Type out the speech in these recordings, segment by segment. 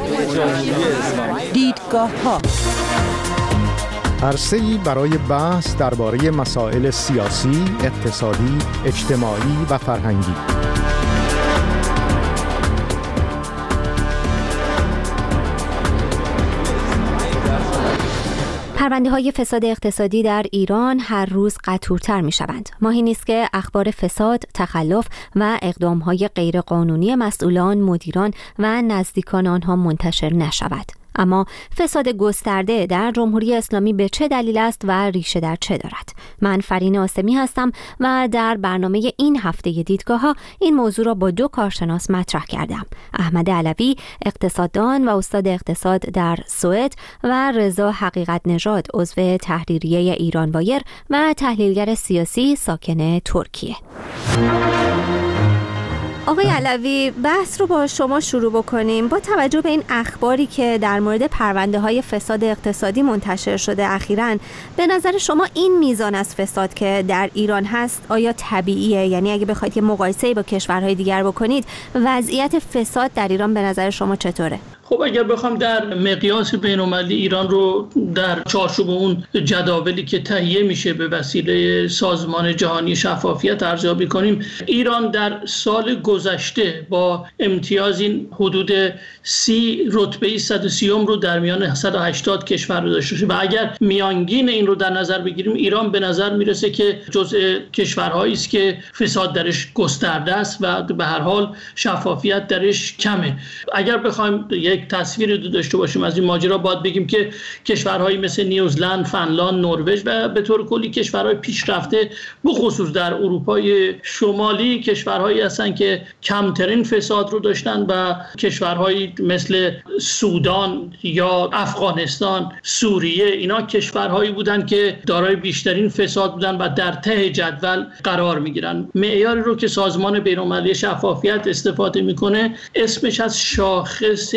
دیدگاه‌ها عرصه‌ای برای بحث درباره مسائل سیاسی، اقتصادی، اجتماعی و فرهنگی. پرونده‌های فساد اقتصادی در ایران هر روز قطورتر می‌شوند. ماهی نیست که اخبار فساد، تخلف و اقدام‌های غیرقانونی مسئولان، مدیران و نزدیکان آنها منتشر نشود. اما فساد گسترده در جمهوری اسلامی به چه دلیل است و ریشه در چه دارد؟ من فرین آسمی هستم و در برنامه این هفته دیدگاه‌ها این موضوع را با دو کارشناس مطرح کردم. احمد علوی، اقتصاددان و استاد اقتصاد در سوئد و رضا حقیقت نژاد، عضو تحریریه ایران وایر و تحلیلگر سیاسی ساکن ترکیه. آقای علوی، بحث رو با شما شروع بکنیم. با توجه به این اخباری که در مورد پرونده‌های فساد اقتصادی منتشر شده اخیراً، به نظر شما این میزان از فساد که در ایران هست آیا طبیعیه؟ یعنی اگه بخواید یه مقایسه‌ای با کشورهای دیگر بکنید، وضعیت فساد در ایران به نظر شما چطوره؟ خب اگر بخوام در مقیاس بین‌المللی ایران رو در چارچوب اون جداولی که تهیه میشه به وسیله سازمان جهانی شفافیت ارزیابی کنیم، ایران در سال گذشته با امتیاز این حدود 30 رتبه 130 رو در میان 180 کشور رو داشته و اگر میانگین این رو در نظر بگیریم، ایران به نظر میرسه که جزء کشورهایی است که فساد درش گسترده است و به هر حال شفافیت درش کمه. اگر بخوایم یک تصویری داشته باشیم از این ماجرا، باید بگیم که کشورهایی مثل نیوزلند، فنلاند، نروژ و به طور کلی کشورهای پیشرفته بخصوص در اروپای شمالی کشورهایی هستند که کمترین فساد رو داشتن و کشورهایی مثل سودان یا افغانستان، سوریه، اینا کشورهایی بودن که دارای بیشترین فساد بودن و در ته جدول قرار میگیرن. معیاری رو که سازمان بین‌المللی شفافیت استفاده میکنه اسمش از شاخص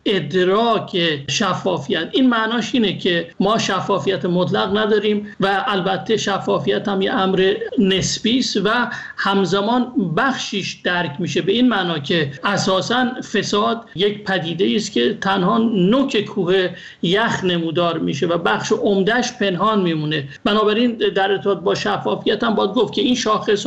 ادراک شفافیت. این معناش اینه که ما شفافیت مطلق نداریم و البته شفافیت هم یه امر نسبی است و همزمان بخشیش درک میشه به این معنا که اساساً فساد یک پدیده است که تنها نوک کوه یخ نمودار میشه و بخش عمدهش پنهان میمونه. بنابراین در ارتباط با شفافیت هم باید گفت که این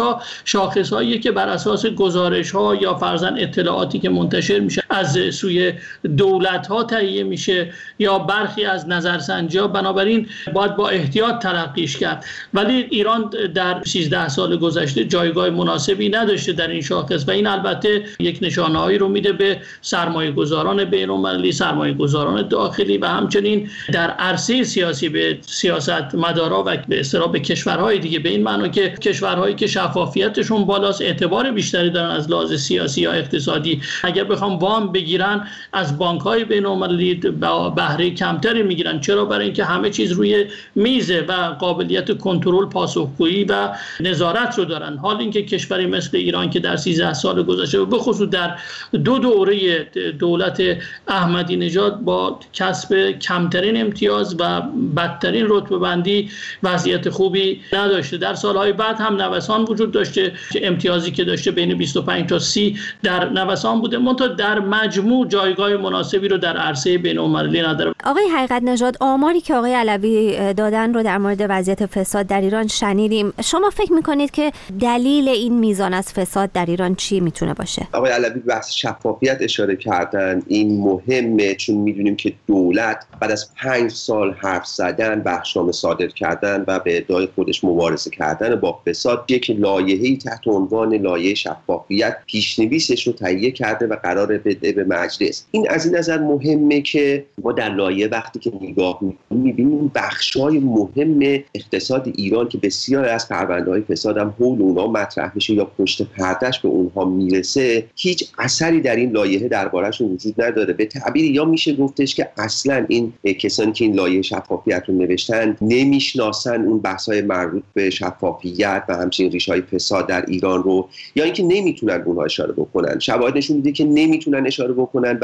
شاخص‌هایی که بر اساس گزارش‌ها یا فرضاً اطلاعاتی که منتشر میشه از سوی دولت‌ها تهیه میشه یا برخی از نظرسنجی‌ها، بنابراین باید با احتیاط تلقیش کرد. ولی ایران در 13 سال گذشته جایگاه مناسبی نداشته در این شاخص و این البته یک نشانه‌هایی رو میده به سرمایه‌گذاران بین‌المللی، سرمایه‌گذاران داخلی و همچنین در عرصه سیاسی به سیاستمدارا و به اصطلاح به کشورهای دیگه، به این معنی که کشورهایی که شفافیتشون بالاست اعتبار بیشتری دارن از لحاظ سیاسی یا اقتصادی. اگر بخوام وام بگیرن از بانک‌های بین‌المللی بهره کمتری میگیرن. چرا؟ برای اینکه همه چیز روی میزه و قابلیت کنترل، پاسخگویی و نظارت رو دارن. حال اینکه کشوری مثل ایران که در 13 سال گذشته و به خصوص در 2 دوره دولت احمدی نژاد با کسب کمترین امتیاز و بدترین رتبه بندی وضعیت خوبی نداشته. در سالهای بعد هم نوسان وجود داشته که امتیازی که داشته بین 25 تا 30 در نوسان بوده، منتها در مجموع جایگاه مناسبی رو در عرصه بین‌المللی نداره. آقای حقیقت نژاد، آماری که آقای علوی دادن رو در مورد وضعیت فساد در ایران شنیدیم. شما فکر میکنید که دلیل این میزان از فساد در ایران چی میتونه باشه؟ آقای علوی بحث شفافیت اشاره کردن. این مهمه چون میدونیم که دولت بعد از 5 سال حرف زدن، بخشنامه صادر کردن و به ادعای خودش مبارزه کردن با فساد، یک لایحه‌ای تحت عنوان لایحه شفافیت پیش‌نویسش رو تهیه کرده و قراره بده به مجلس. این از این نظر مهمه که ما در لایحه وقتی که نگاه می‌کنیم می‌بینیم بخش‌های مهم اقتصاد ایران که بسیار از پرونده‌های فساد هم حول اونها مطرح میشه یا پشت پردهش به اونها میرسه، هیچ اثری در این لایحه درباره‌شون وجود نداره. به تعبیری یا میشه گفتش که اصلاً این کسانی که این لایحه شفافیت رو نوشتن نمیشناسن اون بحث‌های مربوط به شفافیت و همچنین ریشه‌های فساد در ایران رو، یا اینکه نمیتونن اونها اشاره بکنن. شواهد نشون میده که نمیتونن اشاره بکنن و همین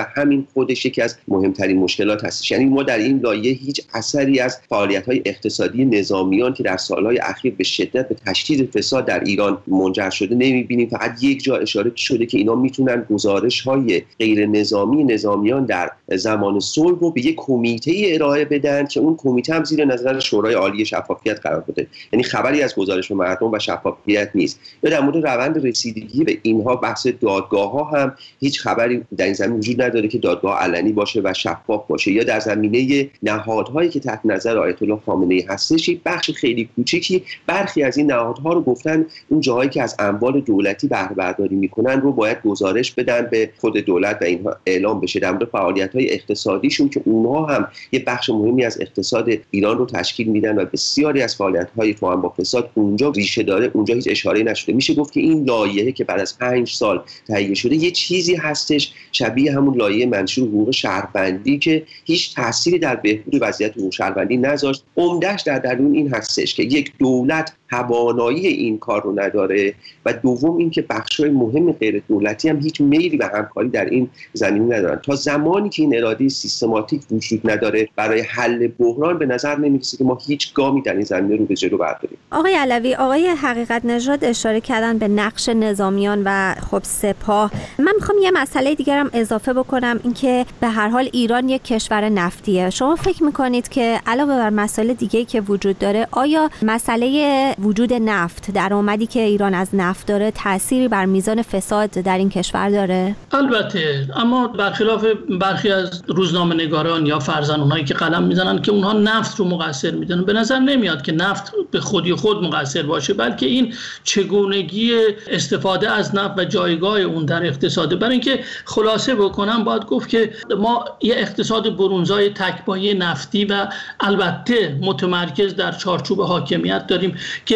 خودش یکی از مهمترین مشکلات هستش. یعنی ما در این لایه هیچ اثری از فعالیت‌های اقتصادی نظامیان که در سال‌های اخیر به شدت به تشدید فساد در ایران منجر شده نمی‌بینیم. فقط یک جا اشاره شده که اینا میتونن گزارش‌های غیر نظامی نظامیان در زمان صلح رو به یک کمیته ارائه بدن که اون کمیته هم زیر نظر شورای عالی شفافیت قرار بده. یعنی خبری از گزارش به مردم و شفافیت نیست. یا در مورد روند رسیدگی به اینها بحث دادگاه‌ها هم هیچ خبری در این زمینه وجود نداره که دادگاه علنی باشه و شفاف باشه. یا در زمینه نهادهایی که تحت نظر آیت الله خامنه‌ای هستش، بخش خیلی کوچیکی برخی از این نهادها رو گفتن اون جاهایی که از اموال دولتی بهره برداری میکنن رو باید گزارش بدن به خود دولت و اینها اعلام بشه. در مورد فعالیت‌های اقتصادیشون که اونها هم یه بخش مهمی از اقتصاد ایران رو تشکیل میدن و بسیاری از فعالیت‌های توأم با فساد اونجا ریشه داره، اونجا هیچ اشاره‌ای نشده. میشه گفت که این لایحه که بعد از 5 سال تهیه شده یه چیزی هستش شبیه همون لایحه منشور حقوق شهروندی که هیچ تأثیری در بهبود وضعیت حقوق شهروندی نذاشت. عمده‌اش در درون این هستش که یک دولت توانایی این کار رو نداره و دوم این که بخش‌های مهم غیر دولتی هم هیچ میلی به همکاری در این زمینه ندارن. تا زمانی که این اراده سیستماتیک وجود نداره برای حل بحران به نظر نمی‌رسه که ما هیچ گامی در این زمینه رو به جلو برداریم. آقای علوی، آقای حقیقت نژاد اشاره کردن به نقش نظامیان و خب سپاه. من می‌خوام یه مسئله دیگرم اضافه بکنم، اینکه به هر حال ایران یک کشور نفتیه. شما فکر می‌کنید که علاوه بر مسائل دیگه‌ای که وجود داره، آیا مسئله وجود نفت، درآمدی که ایران از نفت داره، تأثیری بر میزان فساد در این کشور داره؟ البته، اما برخلاف برخی از روزنامه‌نگاران یا فرضاً اونایی که قلم میزنن که اونها نفت رو مقصر میدونن، به نظر نمیاد که نفت به خودی خود مقصر باشه، بلکه این چگونگی استفاده از نفت و جایگاه اون در اقتصاد. برای اینکه خلاصه بکنم باید گفت که ما یه اقتصاد برونزای تک‌پایه نفتی و البته متمرکز در چارچوب حاکمیت داریم که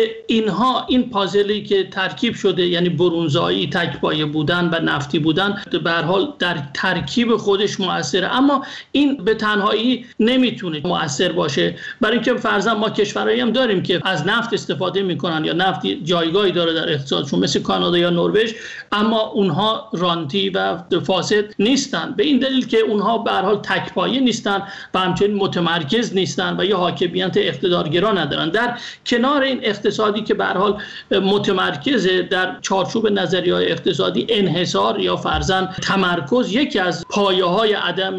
این پازلی که ترکیب شده، یعنی برونزایی، تک‌پایه بودن و نفتی بودن، به هر حال در ترکیب خودش مؤثره، اما این به تنهایی نمیتونه مؤثر باشه. برای اینکه فرضاً ما کشورهایی هم داریم که از نفت استفاده میکنن یا نفت جایگاهی داره در اقتصادشون، مثل کانادا یا نروژ، اما اونها رانتی و فاسد نیستن، به این دلیل که اونها به هر حال تک‌پایه نیستن و همچنین متمرکز نیستن و یا حاکمیت اقتدارگرا ندارن. در کنار این اقتصادی که به هر حال متمرکز در چارچوب نظریه‌های اقتصادی، انحصار یا فرضاً تمرکز یکی از پایه‌های عدم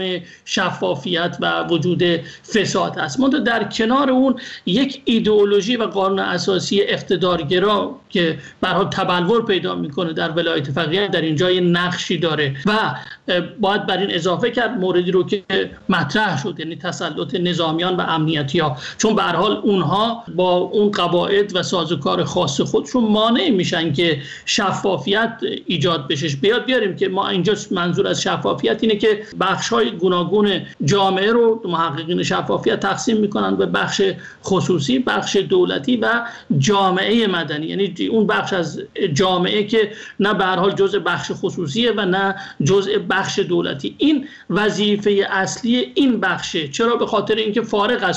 شفافیت و وجود فساد است. منتها در کنار اون یک ایدئولوژی و قانون اساسی اقتدارگرا که به هر حال تبلور پیدا میکنه در ولایت فقیه در اینجا یه نقشی داره و باید بر این اضافه کرد موردی رو که مطرح شد، یعنی تسلط نظامیان و امنیتی‌ها، چون به هر حال اونها با اون قواعد و سازوکار خاص خودشون مانع میشن که شفافیت ایجاد بشه. بیاریم که ما اینجا منظور از شفافیت اینه که بخش‌های گوناگون جامعه رو محققین شفافیت تقسیم میکنن به بخش خصوصی، بخش دولتی و جامعه مدنی، یعنی اون بخش از جامعه که نه به هر حال جزء بخش خصوصیه و نه جزء بخش دولتی. این وظیفه اصلی این بخشه. چرا؟ به خاطر اینکه فارغ از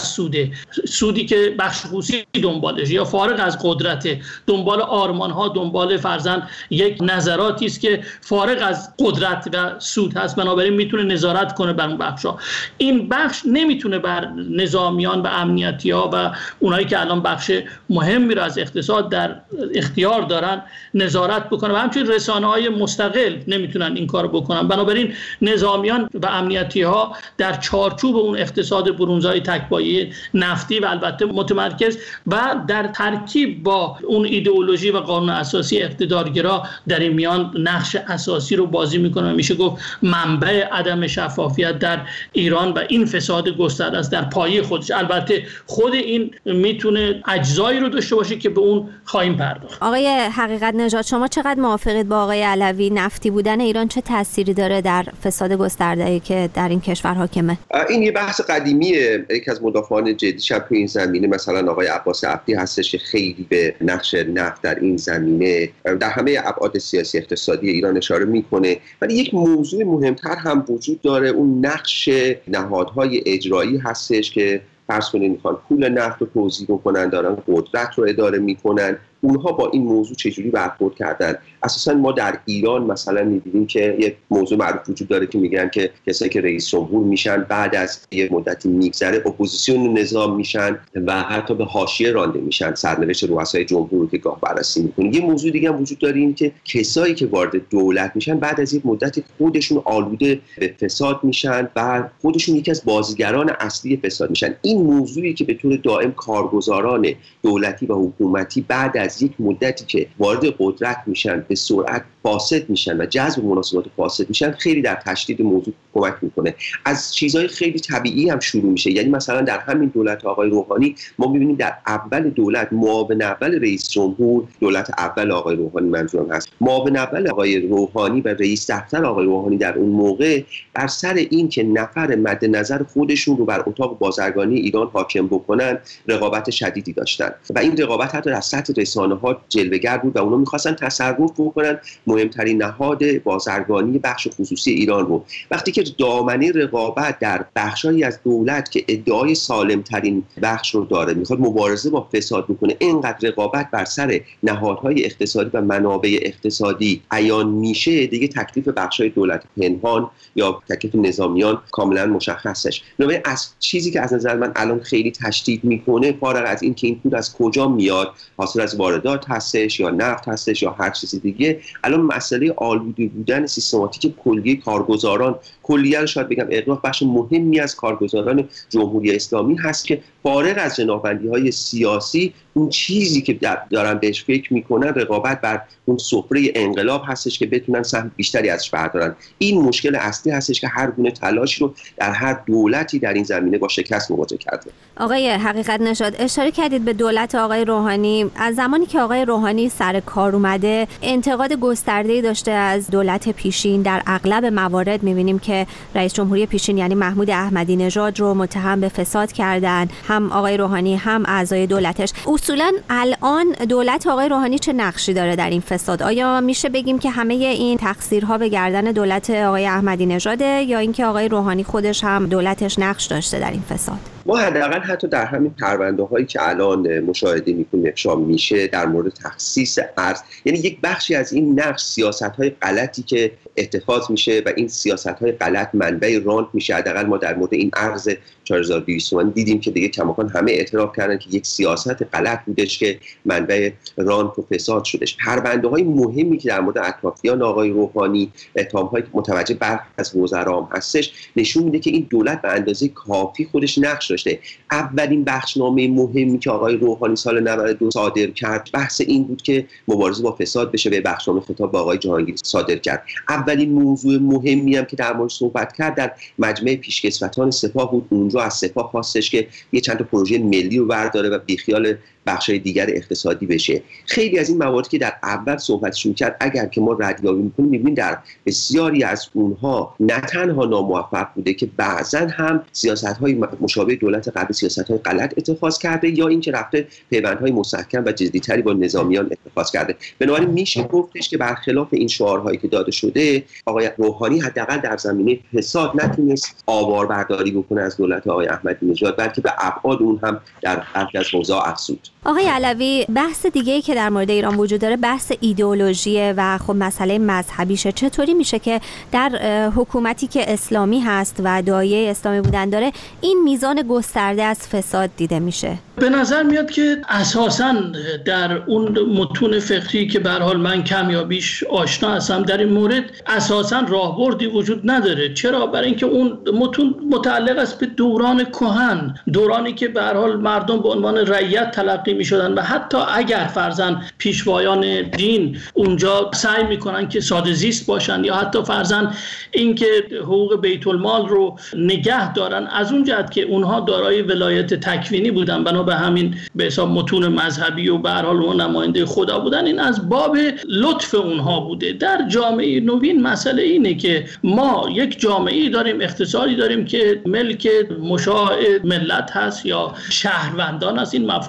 سودی که بخش خصوصی دنبالش یا فارغ از قدرت، دنبال آرمان‌ها، دنبال فرضاً یک نظراتی است که فارغ از قدرت و سود هست، بنابراین میتونه نظارت کنه بر اون بخش‌ها. این بخش نمیتونه بر نظامیان و امنیتی‌ها و اونایی که الان بخش مهمی رو از اقتصاد در اختیار دارن نظارت بکنه و همچنین رسانه‌های مستقل نمیتونن این کارو بکنن. بنابراین نظامیان و امنیتی‌ها در چارچوب اون اقتصاد برونزای تک‌پایه نفتی و البته متمرکز و در ترکیب با اون ایدئولوژی و قانون اساسی اقتدارگرا در این میان نقش اساسی رو بازی میکنه و میشه گفت منبع عدم شفافیت در ایران و این فساد گسترده است در پایه خودش. البته خود این میتونه اجزایی رو داشته باشه که به اون خواهیم پرداخت. آقای حقیقت نژاد، شما چقدر موافقید با آقای علوی؟ نفتی بودن ایران چه تأثیری داره در فساد گسترده‌ای که در این کشور حاکمه؟ این یه بحث قدیمیه. یکی از مدافعان جدی تو این زمینه مثلا آقای عباس عبدی هستش که خیلی به نقش نفت در این زمینه در همه ابعاد سیاسی اقتصادی ایران اشاره میکنه. ولی یک موضوع مهمتر هم وجود داره، اون نقش نهادهای اجرایی هستش که فرض کنید میخوان پول نفت رو توزیع بکنن، دارن قدرت رو اداره میکنن. اونها با این موضوع چجوری برخورد کردن؟ اساسا ما در ایران مثلا می‌بینیم که یه موضوع معروف وجود داره که میگن که کسایی که رئیس جمهور میشن بعد از یه مدتی میگذره اپوزیسیون نظام میشن و حتی به حاشیه رانده میشن، سرنوشت رؤسای جمهور رو که گاه بررسی می‌کنیم. یه موضوع دیگه هم وجود داره، این که کسایی که وارد دولت میشن بعد از یک مدتی خودشون آلوده به فساد میشن و خودشون یکی از بازیگران اصلی فساد میشن. این موضوعی که به طور دائم کارگزاران دولتی و حکومتی بعد از یک مدتی که وارد قدرت میشن به سرعت فاسد میشن و جذب مناسبات فاسد میشن، خیلی در تشدید موضوع کمک میکنه. از چیزهای خیلی طبیعی هم شروع میشه. یعنی مثلا در همین دولت آقای روحانی ما میبینیم در اول دولت معاون اول رئیس جمهور، دولت اول آقای روحانی منظورم هست، معاون اول آقای روحانی و رئیس دفتر آقای روحانی در اون موقع بر سر این که نفر مد نظر خودشون رو بر اتاق بازرگانی ایران حاکم بکنن رقابت شدیدی داشتن و این رقابت حتی در سطح رسانه‌ها جلوه‌گر بود و اونا می‌خواستن تصرف بکنن مهمترین نهاد بازرگانی بخش خصوصی ایران رو. وقتی که دامنه رقابت در بخشایی از دولت که ادعای سالم‌ترین بخش رو داره میخواد مبارزه با فساد بکنه، اینقدر رقابت بر سر نهادهای اقتصادی و منابع اقتصادی عیان میشه، دیگه تکلیف بخشای دولت پنهان یا تکلیف نظامیان کاملا مشخصش. نوعی از چیزی که از نظر من الان خیلی تشدید میکنه، فارغ از این که این پول از کجا میاد، حاصل از واردات هستش یا نفت هستش یا هر چیز دیگه، الان مسئله آلوده بودن سیستماتیک کلیه کارگزاران، کلیه رو شاید بگم اغراق بخش مهمی از کارگزاران جمهوری اسلامی هست که فارغ از جنابندی‌های سیاسی اون چیزی که دارن بهش فکر میکنن رقابت بر اون سفره انقلاب هستش که بتونن سهم بیشتری ازش بردارن. این مشکل اصلی هستش که هر گونه تلاش رو در هر دولتی در این زمینه با شکست مواجه کرده. آقای حقیقت نژاد، اشاره کردید به دولت آقای روحانی. از زمانی که آقای روحانی سر کار اومده انتقاد گسترده‌ای داشته از دولت پیشین. در اغلب موارد می‌بینیم که رئیس جمهوری پیشین یعنی محمود احمدی نژاد رو متهم به فساد کردن، هم آقای روحانی هم اعضای دولتش. اصولاً الان دولت آقای روحانی چه نقشی داره در این فساد؟ آیا میشه بگیم که همه این تقصیرها به گردن دولت آقای احمدی نژاده یا اینکه آقای روحانی خودش هم دولتش نقش داشته در این فساد؟ ما حداقل حتی در همین پرونده‌هایی که الان مشاهده می‌کنیم افشا میشه در مورد تخصیص ارز، یعنی یک بخشی از این نقش سیاست‌های غلطی که اتخاذ میشه و این سیاست‌های غلط منبع رانت میشه. حداقل ما در مورد این ارز 4200 تومان دیدیم که دیگه کماکان همه اعتراف کردن که یک سیاست غلط بودش که منبع رانت و فساد شدش. پرونده‌های مهمی که در مورد اطرافیان آقای روحانی، اتهام‌هایی که متوجه برخی از وزرا هم هستش، نشون میده که این دولت به اندازه کافی خودش نقش داشته. اولین بخشنامه مهمی که آقای روحانی سال 92 صادر کرد بحث این بود که مبارزه با فساد بشه، به بخشنامه خطاب به آقای جهانگیری صادر کرد. اولین موضوع مهمی هم که در موردش صحبت کرد در مجمع پیشکسوتان سپاه بود. اونجا از سپاه خواستش که یه چند تا پروژه ملی رو برداره و بیخیال بخشای دیگر اقتصادی بشه. خیلی از این مواردی که در اول صحبتشون کرد اگر که ما ردیابی می‌کنیم می‌بینیم در بسیاری از اونها نه تنها ناموفق بوده که بعضاً هم سیاست‌های مشابه دولت قبل سیاست‌های غلط اتخاذ کرده یا اینکه رفته پیوندهای مستحکم و جدی‌تری با نظامیان اتخاذ کرده. بنابراین میشه گفتش که برخلاف این شعارهایی که داده شده، آقای روحانی حداقل در زمینه فساد نتونست آواربرداری بکنه از دولت آقای احمدی نژاد، بلکه به ابعاد اون هم در برخی از حوزه‌ها افزود. آقای علوی، بحث دیگه‌ای که در مورد ایران وجود داره بحث ایدئولوژیه و خب مسئله مذهبیشه. چطوری میشه که در حکومتی که اسلامی هست و داعیه اسلامی بودن داره این میزان گسترده از فساد دیده میشه؟ به نظر میاد که اساساً در اون متون فقهی که به هر حال من کمیابیش آشنا هستم در این مورد اساساً راهبردی وجود نداره. چرا؟ برای اینکه اون متون متعلق است به دوران کهن، دورانی که به هر حال مردم به عنوان رعیت تلقی میشدن و حتی اگر فرضاً پیشوایان دین اونجا سعی میکنن که ساده زیست باشن یا حتی فرضاً اینکه حقوق بیت المال رو نگه دارن، از اون جهت که اونها دارای ولایت تکوینی بودن، بنا به همین به حساب متون مذهبی و به هر حال اون نماینده خدا بودن، این از باب لطف اونها بوده. در جامعه نوین مسئله اینه که ما یک جامعه داریم، اقتصادی داریم که ملک مشاع ملت هست یا شهروندان هست. این مفهوم شهروند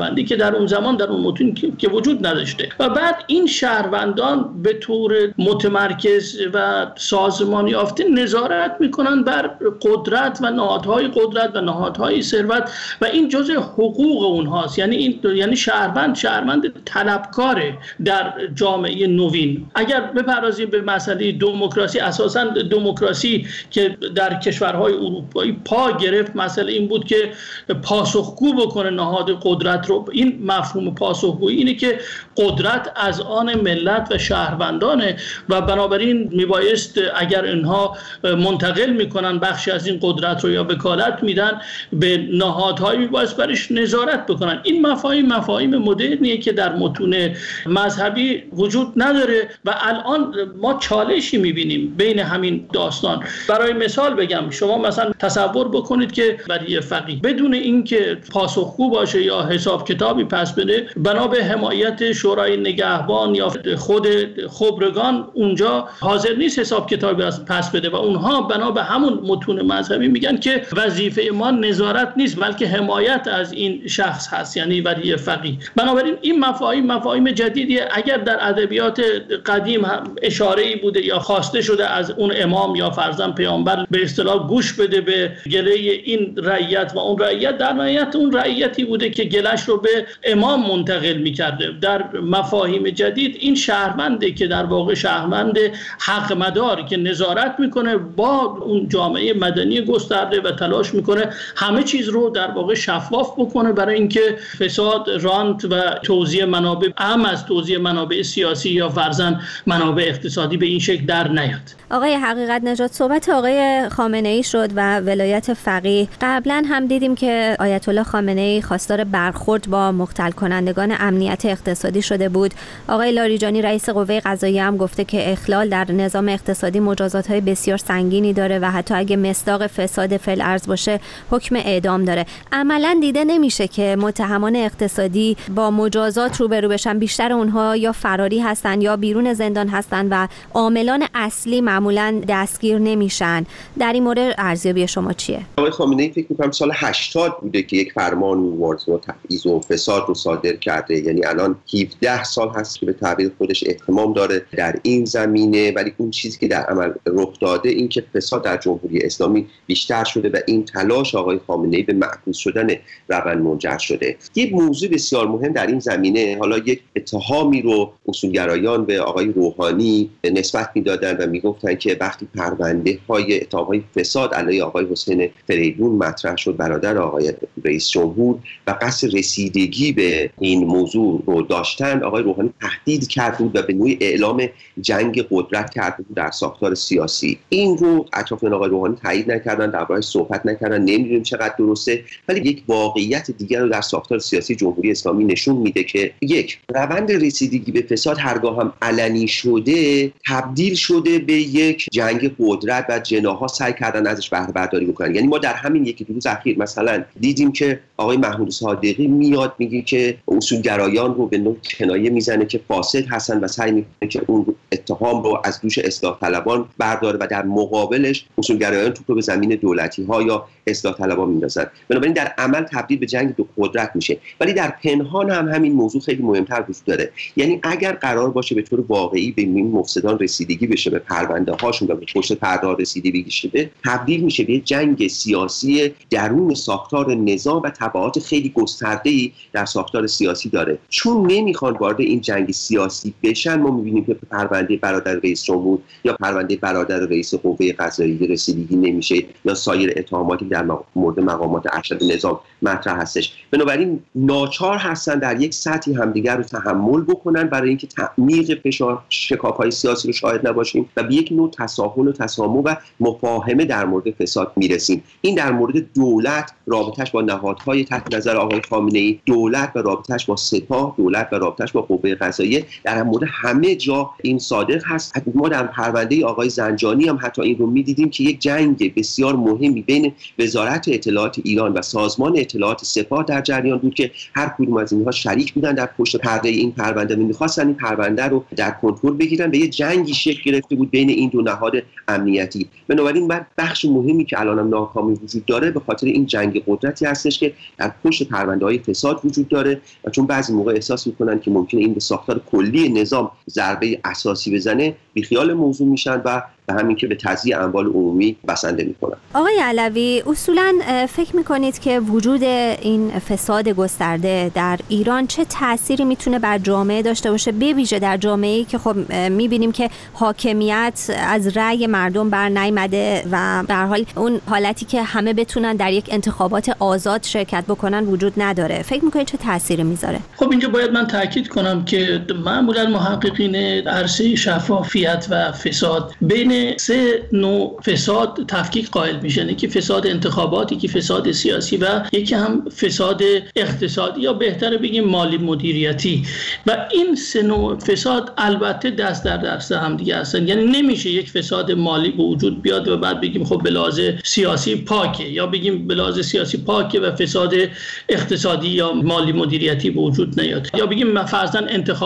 شهروندی که در اون زمان در اون متون که وجود نداشته. و بعد این شهروندان به طور متمرکز و سازمان یافته نظارت میکنن بر قدرت و نهادهای قدرت و نهادهای ثروت و این جزء حقوق اونهاست. یعنی شهروند طلبکاره در جامعه نوین. اگر بپردازیم به مسئله دموکراسی، اساساً دموکراسی که در کشورهای اروپایی پا گرفت، مسئله این بود که پاسخگو بکنه نهاد قدرت رو. این مفهوم پاسخگویی اینه که قدرت از آن ملت و شهروندانه و بنابراین میبایست اگر اینها منتقل میکنن بخشی از این قدرت رو یا وکالت میدن به نهادهایی، میبایست برش نظارت بکنن. این مفاهیم مدرنیه که در متون مذهبی وجود نداره و الان ما چالشی میبینیم بین همین داستان. برای مثال بگم، شما مثلا تصور بکنید که برای فقیه بدون اینکه پاسخگو باشه یا حساب کتابی پس بده، بنا به حمایت شورای نگهبان یا خود خبرگان اونجا حاضر نیست حساب کتابی پس بده و اونها بنا به همون متون مذهبی میگن که وظیفه ما نظارت نیست بلکه حمایت از این شخص هست، یعنی ولی فقیه. بنابراین این مفاهیم جدیدیه. اگر در ادبیات قدیم هم اشاره‌ای بوده یا خواسته شده از اون امام یا فرزن پیامبر به اصطلاح گوش بده به گله این رعیت و اون رعیت، در نهایت اون رعیتی بوده که گلش رو به امام منتقل می‌کرده. در مفاهیم جدید این شهرونده که در واقع شهروند حق مدار که نظارت میکنه با اون جامعه مدنی گسترده و تلاش میکنه همه چیز رو در واقع شفاف بکنه برای اینکه فساد، رانت و توزیع منابع از توزیع منابع سیاسی یا فرضاً منابع اقتصادی به این شکل در نیاد. آقای حقیقت نژاد، صحبت آقای خامنه‌ای شد و ولایت فقیه. قبلا هم دیدیم که آیت الله خامنه‌ای خواستار برخورد با مختل کنندگان امنیت اقتصادی شده بود. آقای لاریجانی رئیس قوه قضاییه هم گفته که اخلال در نظام اقتصادی مجازات‌های بسیار سنگینی داره و حتی اگه مصداق فساد فی‌الارض باشه حکم اعدام داره. عملاً دیده نمیشه که متهمان اقتصادی با مجازات روبرو بشن. بیشتر اونها یا فراری هستن یا بیرون زندان هستن و عاملان اصلی معمولاً دستگیر نمیشن. در این مورد ارزیابی شما چیه؟ آقای خامنه‌ای فکر می‌کنم سال 80 بوده که یک فرمان مبارزه با تبعیض و فساد رو صادر کرده. یعنی الان 17 سال هست که به تعبیر خودش اهتمام داره در این زمینه، ولی اون چیزی که در عمل رخ داده این که فساد در جمهوری اسلامی بیشتر شده و این تلاش آقای خامنه‌ای به معکوس شدن روند منجر شده. یک موضوع بسیار مهم در این زمینه، حالا یک اتهامی رو اصولگرایان به آقای روحانی نسبت میدادن و میگفتن که وقتی پرونده های اتهام‌های فساد علیه آقای حسین فریدون مطرح شد، برادر آقای رئیس جمهور، و قصد رسیدگی به این موضوع رو داشتن، آقای روحانی تهدید کرد بود و به نوعی اعلام جنگ قدرت کرد بود در ساختار سیاسی. این رو اطرافیان آقای روحانی تایید نکردن، درباره‌اش صحبت نکردن، نمیدونیم چقدر درسته، ولی یک واقعیت دیگر رو در ساختار سیاسی جمهوری اسلامی نشون میده که یک روند رسیدگی به فساد هرگاه هم علنی شده تبدیل شده به یک جنگ قدرت و جناح‌ها سعی کردن ازش بهره برداری بکنن. یعنی ما در همین یکی دو روز اخیر مثلا دیدیم که آقای محمود صادقی میاد میگه که اصولگرایان رو به نوع کنایه میزنه که فاسد هستن و سعی میکنه که اون اتهام رو از دوش اصلاح طلبان برداره و در مقابلش اصولگرایان توپ رو به زمین دولتی ها یا اصلاح طلبان میندازن. بنابراین در عمل تبدیل به جنگ دو قدرت میشه، ولی در پنهان هم همین موضوع خیلی مهمتر وجود داره. یعنی اگر قرار باشه به طور واقعی به این مفسدان رسیدگی بشه، به پرونده هاشون و به پشت پرده رسیدگی بشه، تبدیل میشه به جنگ سیاسی درون ساختار نظام و تبعات خیلی گسترده‌ای در ساختار سیاسی داره. چون نمیخوان وارد این جنگ سیاسی بشن، ما میبینیم که پرونده برادر رئیس جمهور یا پرونده برادر رئیس قوه قضاییه رسیدگی نمیشه یا سایر اتهاماتی در مورد مقامات ارشد نظام مطرح هستش. بنابراین ناچار هستن در یک سطحی همدیگر رو تحمل بکنن برای اینکه تعمیق فشار شکاف‌های سیاسی رو شاهد نباشیم و به یک نوع تساهل و تسامح و مفاهمه در مورد فساد میرسیم. این در مورد دولت، رابطش با نهادهای تحت نظر آقای خامنه‌ای، دولت و رابطش با سپاه، دولت و رابطش با قوه قضاییه، در مورد همه جا این صادق هست. ما در پرونده آقای زنجانی هم حتی این رو می‌دیدیم که یک جنگ بسیار مهمی بین وزارت اطلاعات ایران و سازمان اطلاعات سپاه در جریان بود که هر کدوم از اینها شریک بودن در پشت پرده این پرونده، می‌خواستن این پرونده رو در کنترل بگیرن و یه جنگی شکل گرفته بود بین این دو نهاد امنیتی. بنابراین بخش مهمی که الانم ناکامی وجود داره به خاطر این جنگ قدرتی هستش که در پشت پرونده‌های فساد وجود داره و چون بعضی موقع احساس میکنن که ممکنه این به ساختار کلی نظام ضربه اساسی بزنه، بیخیال موضوع میشن و به همین که به تضییع اموال عمومی بسنده میکنن. آقای علوی، اصولاً فکر میکنید که وجود این فساد گسترده در ایران چه تأثیری میتونه بر جامعه داشته باشه، به ویژه در جامعه‌ای که خب میبینیم که حاکمیت از رأی مردم بر نیامده و در حال اون حالتی که همه بتونن در یک انتخابات آزاد شرکت بکنن وجود نداره؟ فکر میکنید چه تأثیری میذاره؟ خب اینجا باید من تاکید کنم که معمولاً محققین عرصه شفافیت و فساد بین سه نوع فساد تفکیک قائل میشن، یکی فساد انتخاباتی، یکی فساد سیاسی و یکی هم فساد اقتصادی یا بهتره بگیم مالی مدیریتی. و این سه نوع فساد البته دست در دست هم دیگه هستن. یعنی نمیشه یک فساد مالی به وجود بیاد و بعد بگیم خب به لحاظ سیاسی پاکه، یا بگیم به لحاظ سیاسی پاکه و فساد اقتصادی یا مالی مدیریتی به وجود نیاد، یا بگیم فرضاً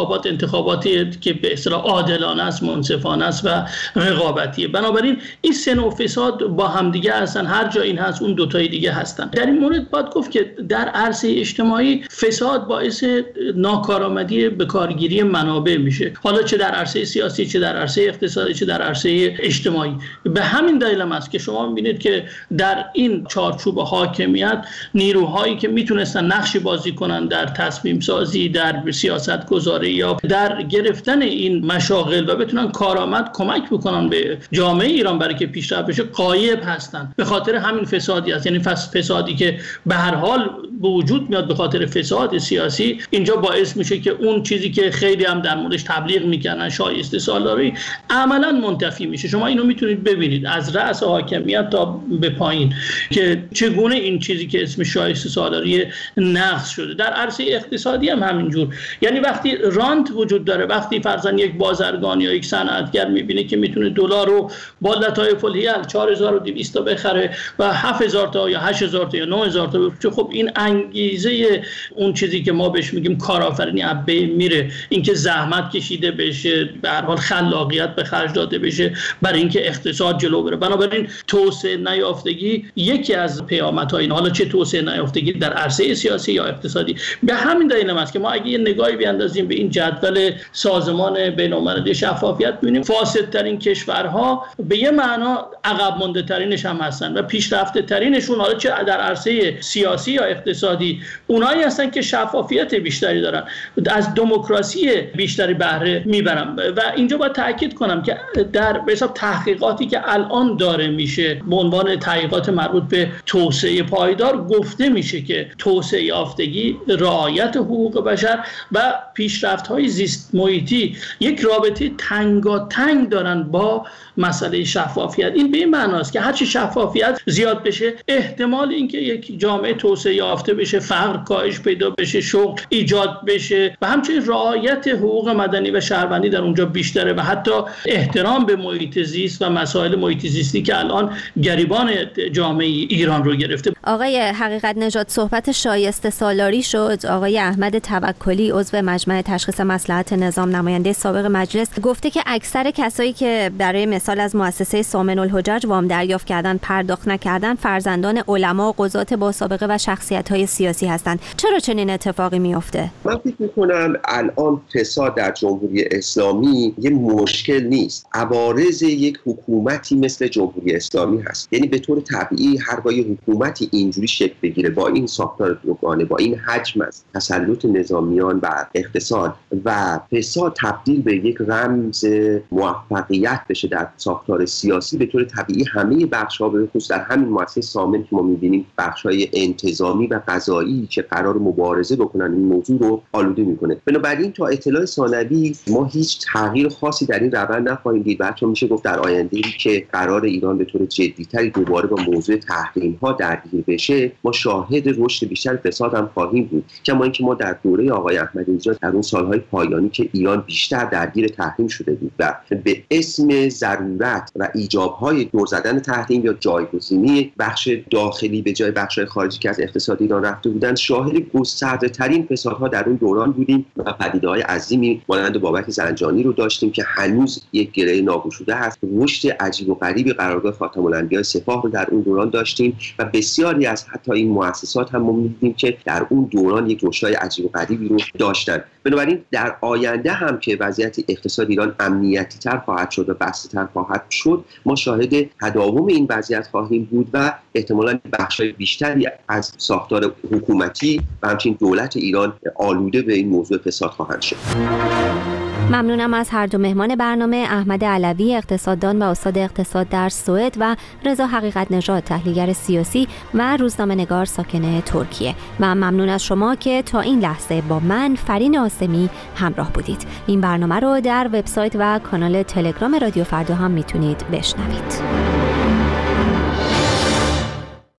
انتخاباتی که به اصطلاح عادلانه است، منصفانه است و رقابتیه. بنابراین این سه نوع فساد با هم دیگه هستن، هر جا این هست اون دو تای دیگه هستن. در این مورد باید گفت که در عرصه اجتماعی فساد باعث ناکارآمدی به کارگیری منابع میشه، حالا چه در عرصه سیاسی، چه در عرصه اقتصادی، چه در عرصه اجتماعی. به همین دلیل است که شما می‌بینید که در این چارچوب حاکمیت نیروهایی که میتونستن نقشی بازی کنن در تصمیم سازی، در سیاست گذاری یا در گرفتن این مشاغل و بتونن کارآمد کمک بکنن به جامعه ایران برای که پیشرفت بشه، غایب هستن. به خاطر همین فسادی است، یعنی فسادی که به هر حال به وجود میاد به خاطر فساد سیاسی، اینجا باعث میشه که اون چیزی که خیلی هم در موردش تبلیغ میکنن شایسته سالاری عملا منتفی میشه. شما اینو میتونید ببینید از رأس حاکمیت تا به پایین که چگونه این چیزی که اسم شایسته سالاری نقض شده. در عرصه اقتصادی هم همینجور، یعنی وقتی رانت وجود داره، وقتی فرضاً یک بازرگان یا یک صنعتگر میبینه که میتونه دلار رو با لطایف الحیل 4200 تا بخره و 7000 تا یا 8000 تا یا 9000 تا بفروشه، خب این انگیزه اون چیزی که ما بهش میگیم کارآفرینی از بین میره، اینکه زحمت کشیده بشه، به هر حال خلاقیت به خرج داده بشه برای اینکه اقتصاد جلو بره. بنابراین توسعه نیافتگی یکی از پیامدهای این، حالا چه توسعه نیافتگی در عرصه سیاسی یا اقتصادی. به همین دلیل است که ما اگه یه نگاهی بیاندازیم به این جدول سازمان بین‌المللی شفافیت ببینیم فاسدترین کشورها به یه معنا عقب مانده ترینش هم هستن و پیشرفته ترینشون، حالا چه در عرصه سیاسی یا اقتصادی، اونایی هستن که شفافیت بیشتری دارن، از دموکراسی بیشتری بهره میبرن. و اینجا باید تاکید کنم که در به حساب تحقیقاتی که الان داره میشه به عنوان تحقیقات مربوط به توسعه پایدار، گفته میشه که توسعه یافتگی، رعایت حقوق بشر و پیشرفت‌های زیست محیطی یک رابطه تنگاتنگ دارن با مسئله شفافیت. این به این معناست که هرچی شفافیت زیاد بشه، احتمال اینکه یک جامعه توسعه یافته بشه، فقر کاهش پیدا بشه، شغل ایجاد بشه و همچنین رعایت حقوق مدنی و شهروندی در اونجا بیشتره و حتی احترام به محیط زیست و مسائل محیط زیستی که الان گریبان جامعه ایران رو گرفته. آقای حقیقت نژاد، صحبت شایسته سالاری شد. آقای احمد توکلی عضو مجمع تشخیص مصلحت نظام، نماینده سابق مجلس، گفته که اکثر کسایی که برای مثال از مؤسسه سامن الحجج وام دریافت کردن پرداخت نکردن فرزندان علما و قضات با سابقه و شخصیت‌های سیاسی هستند. چرا چنین اتفاقی میفته؟ من فکر می‌کنم الان فساد در جمهوری اسلامی یه مشکل نیست، عوارض یک حکومتی مثل جمهوری اسلامی هست. یعنی به طور طبیعی هرگاه حکومتی اینجوری شکل بگیره، با این ساختار دوگانه، با این حجم از تسلط نظامیان بر اقتصاد و فساد تبدیل به یک رمز موفقیت بشه در ساختار سیاسی، به طور طبیعی همه بخش‌ها به خصوص در همین مؤسسه سامن که ما می‌بینیم بخش‌های انتظامی و قضایی که قرار مبارزه بکنن این موضوع رو آلوده می‌کنه. بنابراین تا اطلاع ثانوی ما هیچ تغییر خاصی در این روند نخواهیم دید. بلکه میشه گفت در آینده‌ای که قرار ایران به طور جدی‌تری دوباره با موضوع تحریم‌ها درگیر بشه، ما شاهد رشد بیشتر فساد هم خواهیم بود. کما اینکه ما در دوره آقای احمدی نژاد در اون سال‌های پایانی که ایران بیشتر درگیر تحریم شده بود و به اسم ضرورت و ایجاب‌های دور زدن تحریم یا جایگزینی بخش داخلی به جای بخش‌های خارجی که از اقتصاد ایران رفته بودند، شاهد گسترده‌ترین فسادها در اون دوران بودیم و پدیده‌های عظیمی مانند بابک زنجانی رو داشتیم که هنوز یک گره ناگشوده هست. رشد عجیب و غریبی قرارگاه خاتم الانبیاء سپاه رو در اون دوران داشتیم و بسیاری از حتی این مؤسسات هم ما می‌دیدیم که در اون دوران یک رشدهای عجیب و غریبی رو داشتن. بنابراین در آینده هم که وضعیت اقتصاد ایران امنیتی تر خواهد شد و بسته تر خواهد شد، ما شاهد تداوم این وضعیت خواهیم بود و احتمالاً بخش‌های بیشتری از ساختار حکومتی و همچنین دولت ایران آلوده به این موضوع فساد خواهند شد. ممنونم از هر دو مهمان برنامه، احمد علوی اقتصاددان و استاد اقتصاد در سوئد و رضا حقیقت نژاد تحلیلگر سیاسی و روزنامه‌نگار ساکن ترکیه. و ممنون از شما که تا این لحظه با من فرین آسمی همراه بودید. این برنامه رو در وبسایت و کانال تلگرام رادیو فردا هم میتونید بشنوید.